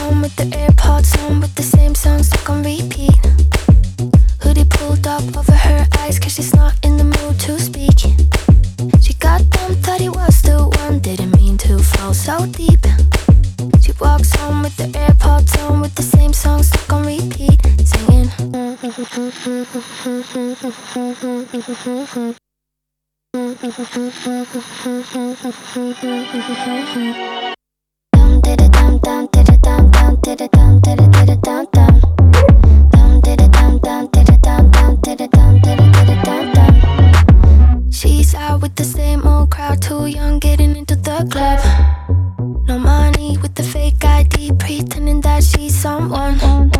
home with the AirPods on, with the same song stuck on repeat. Hoodie pulled up over her eyes, cause she's not in the mood to speak. She got dumb, thought he was the one, didn't mean to fall so deep. She walks home with the AirPods on, with the same song stuck on repeat, singing. She's out with the same old crowd, too young, getting into the club. No money with the fake ID, pretending that she's someone.